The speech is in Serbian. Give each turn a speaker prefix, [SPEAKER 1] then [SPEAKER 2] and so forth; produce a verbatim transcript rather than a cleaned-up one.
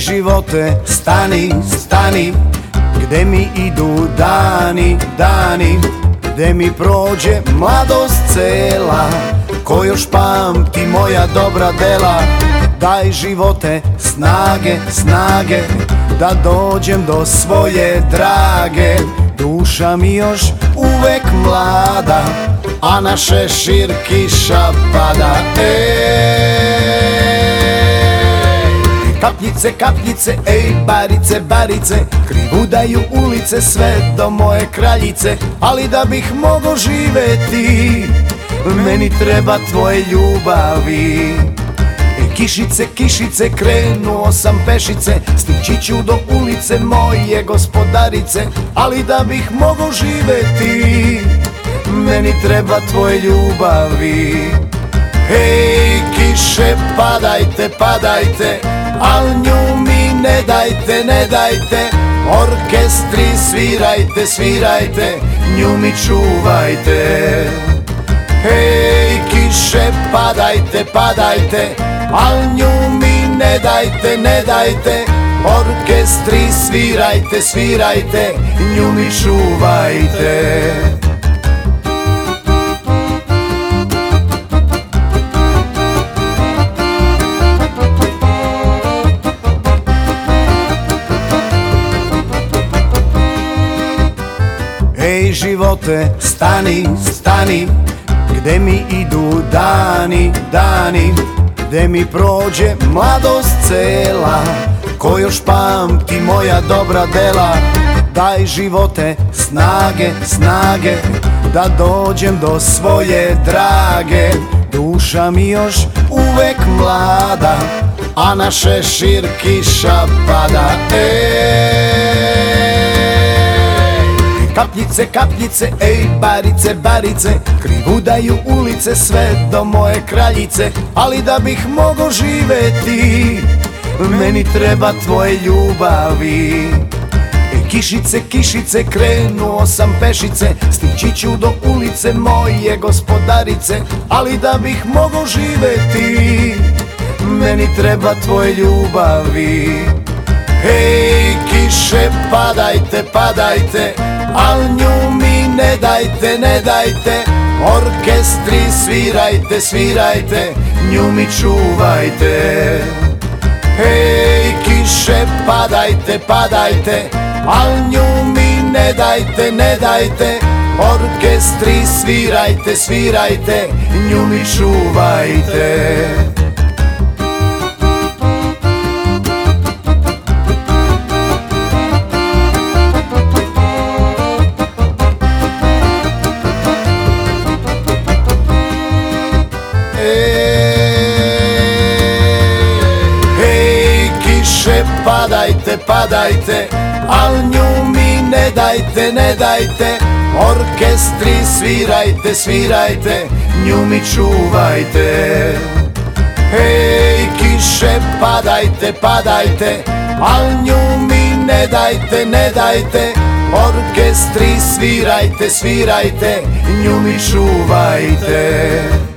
[SPEAKER 1] živote, stani, stani, gde mi idu dani, dani, gde mi prođe mladost cela, ko još pamti moja dobra dela. Daj živote, snage, snage, da dođem do svoje drage. Duša mi još uvek mlada, a na šešir kiša pada. Ej, kapljice, kapljice, ej, barice, barice, krivudaju ulice sve do moje kraljice. Ali da bih mogao živeti, meni treba tvoje ljubavi. Kišice, kišice, krenuo sam pešice, stići ću do ulice moje gospodarice. Ali da bih mogao živeti, meni treba tvoje ljubavi. Hej, kiše, padajte, padajte, al nju mi ne dajte, ne dajte. Orkestri, svirajte, svirajte, nju mi čuvajte. Hej, kiše, padajte, padajte, al nju mi ne dajte, ne dajte. Orkestri, svirajte, svirajte, nju mi čuvajte. Ej, živote, stani, stani, gde mi idu dani, dani, gde mi prođe mladost cela, ko još pamti moja dobra dela. Daj živote, snage, snage, da dođem do svoje drage. Duša mi još uvek mlada, a na šešir kiša pada. Ej, kapljice, kapljice, ej, barice, barice, krivudaju ulice sve do moje kraljice. Ali da bih mogao živeti, meni treba tvoje ljubavi. Ej, kišice, kišice, krenuo sam pešice, stići ću do ulice moje gospodarice. Ali da bih mogao živeti, meni treba tvoje ljubavi. Hej, kiše, padajte, padajte, al nju mi ne dajte, ne dajte. Orkestri, svirajte, svirajte, nju mi čuvajte. Hej, kiše, padajte, padajte, al nju mi ne dajte, ne dajte. Orkestri, svirajte, svirajte, nju mi čuvajte. Hej, kiše, padajte, padajte, al nju mi ne dajte, ne dajte. Orkestri, svirajte, svirajte, nju mi čuvajte. Hej, kiše, padajte, padajte, al nju mi ne dajte, ne dajte. Orkestri, svirajte, svirajte, nju mi čuvajte.